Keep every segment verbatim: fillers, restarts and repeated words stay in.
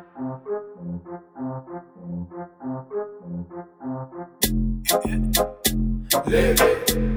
Leve,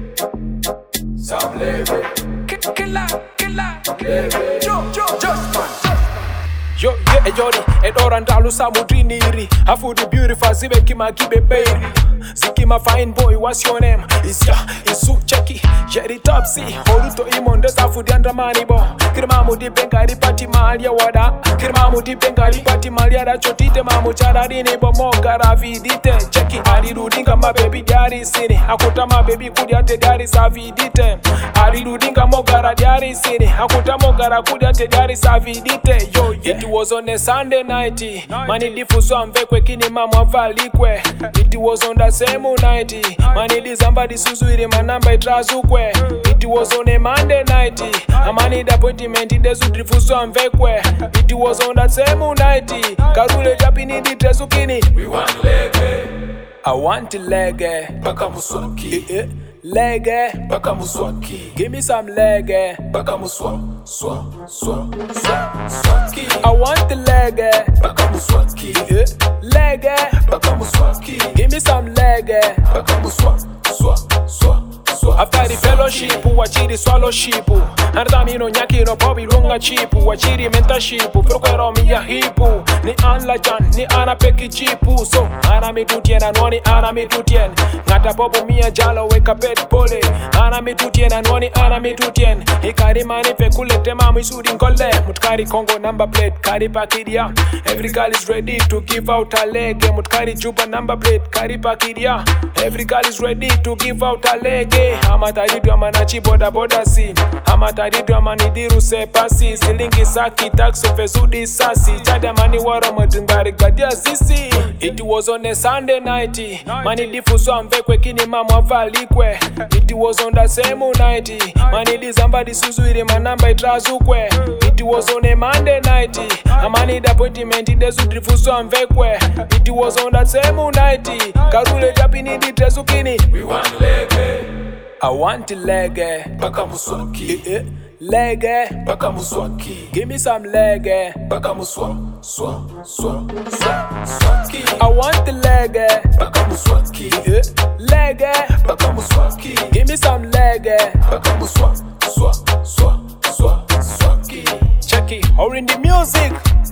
Sam leve, Killa, killa, leve, Joe, Joe, just man. Yo, yeah, yori, edora ndalu samudriniri. Afudi beautiful, zibe kima kibe baby. Zikima fine boy, what's your name? Is ya, isu cheki, yeri topsy. Horuto imonde safudi andramani bo. Kirmamu di bengari pati malia wada. Kirmamu di bengari pati malia da chotite mamu charadini bo moga ravidite. Cheki, arirudinga ma baby diari sini. Akuta ma baby kudiate diari savidite. Arirudinga mogara diari sini. Akuta mogara kudiate diari savidite. Yo, yeah. It was on a Sunday night. Mani difuso amvekwe kini mama valikwe. It was on the same night. Mani dizamba disuzuiri manamba itrazukwe. It was on a Monday night. Amani da appointment desu difuso amvekwe. It was on the same night. Karule japini ditezukini. We want lege, I want lege. baka muswaki, Eh, lege. baka muswaki, Give me some lege. baka muswa, swa, swa, swa, swaki, I want the lege. baka muswaki, Eh, lege. baka muswaki, Give me some lege. baka muswa, swa, swa, swa. After the fellowship, wachiri swallowship. Ardamino nyakiro pobi runga chipu. Wachiri mentorship, prokwero miya hipu. Ni anla jan, ni ana peki chipu. So, ana mitutien, anwani ana mitutien. Ngata popo miya jalo weka pet pole. Ana mitutien, anwani ana mitutien. Hikari mani fe kulete mamu isudi nkole. Mutkari Congo number plate, kari pakidia. Every girl is ready to give out a leg. Mutkari Juba number plate, kari pakidia. Every girl is ready to give out a leg. Amataridu amanachi boda boda si. Amataridu amanidiru se pasi. Silingi saki taxo fezudi sasi. Chada mani wara madungari gadia sisi. It was on a Sunday night. Mani difuso amvekwe kini mama valikwe. It was on the same night. Mani dizamba disuzuiri manamba itrazukwe. It was on a Monday night. Amani da appointment desu difuso amvekwe. It was on the same night. Karule japini ditezukini. We want lege, I want lege. baka muswaki, Eh, lege. baka muswaki, Give me some lege. baka muswa, swa, swa, swa, swaki, I want the lege. baka muswaki, Eh, lege. baka muswaki, Give me some lege. baka muswa, swa, swa, swa, swaki. Check it, or in the music.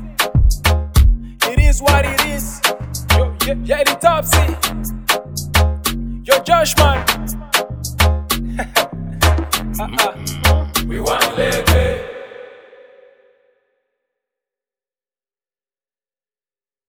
It is what it is. Yo, yeah, yeah, the Topsy. Yo, Josh man. uh-uh. We want lege,